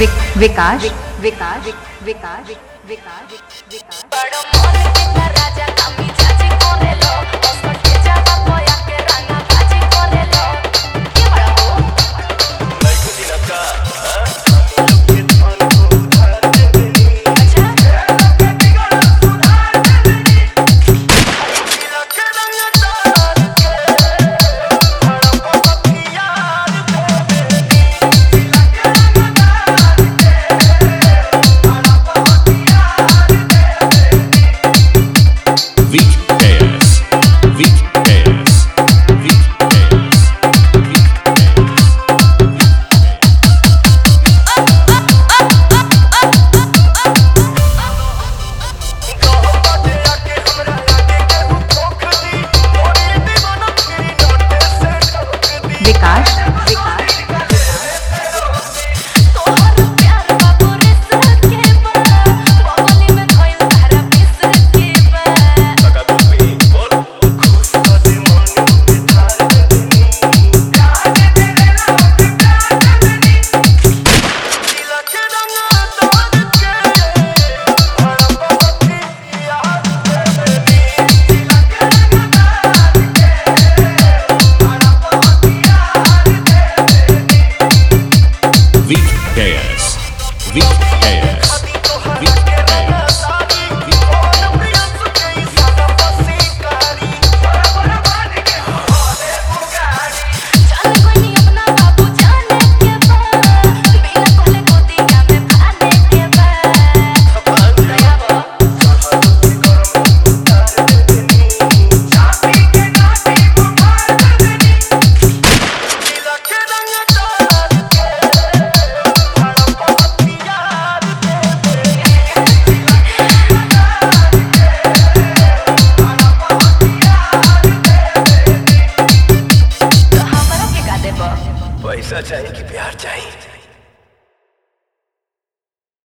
विकास विकास विकास विकास विकास बड़ो मन के राजा कामी चाची कोरेलो ओसर के जावा कोया के राना बाजी कोरेलो के बड़ा हो मैं खुद ही लगा लोग के धन को उधार दे देनी अच्छा लोग के बिगड़ सुधार दे देनी दिल के रंग तार के बड़ा बहुत याद दे देनी दिल के रंग तार के बड़ा बहुत याद दे देनी विकास विकास तोहर प्यार बाबू रिस के बा बबली में धोइल तारा पिस के बा लगा तू भी बोल खुश कर मन के धार दे देनी प्यार दे देना प्यार दे देनी दिल के रंग तार के बड़ा बहुत याद दे देनी दिल के रंग तार के बड़ा बहुत याद दे देनी अभी तो हर के रंग सारी और प्रियंस के सादा बसी कारी बड़ा बांध के होले पुगारी चल कोई नहीं अपना बाबू जाने के बा बिना कहले गोदिया में खाने के बा सपन दयावा चढ़ल के गरम उतार दे देनी चापी के नाटी बुखार दे देनी दिल के रंग तार के बड़ा बहुत याद दे देनी दिल के रंग तार के बड़ा बहुत याद दे देनी तो हमरा के का देबो पैसा चाहिए कि प्यार चाहिए